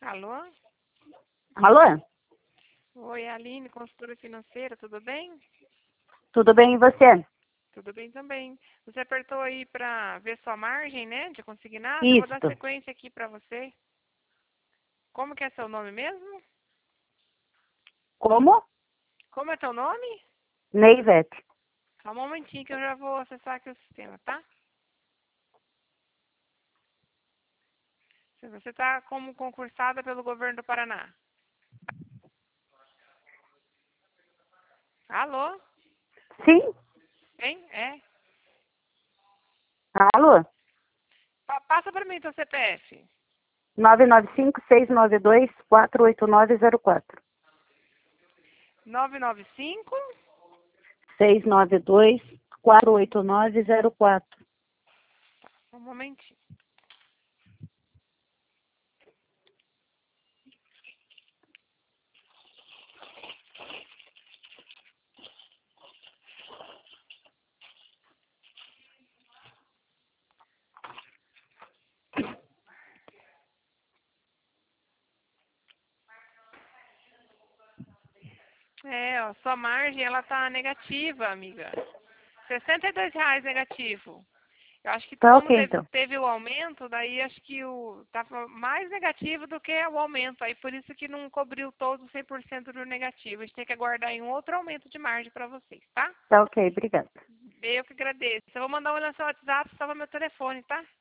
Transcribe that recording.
Alô? Alô? Oi, Aline, consultora financeira, tudo bem? Tudo bem e você? Tudo bem também. Você apertou aí para ver sua margem, né, de consignado? Eu vou dar Isto. sequência aqui para você. Como que é seu nome mesmo? Como? Como é teu nome? Neivete. Só um momentinho que eu já vou acessar aqui o sistema, tá? Se você está como concursada pelo governo do Paraná. Alô? Sim? Hein? É? Alô? Passa para mim teu CPF. 995-692-48904. 995? 692-48904. Um momentinho. É, ó, sua margem, ela tá negativa, amiga. R$ 62 negativo. Eu acho que Tá como ok, então. teve o aumento, daí acho que tava mais negativo do que o aumento. Aí por isso que não cobriu todo 100% do negativo. A gente tem que aguardar em um outro aumento de margem para vocês, tá? Tá ok, obrigada. Eu que agradeço. Eu vou mandar um no seu WhatsApp, salva meu telefone, tá?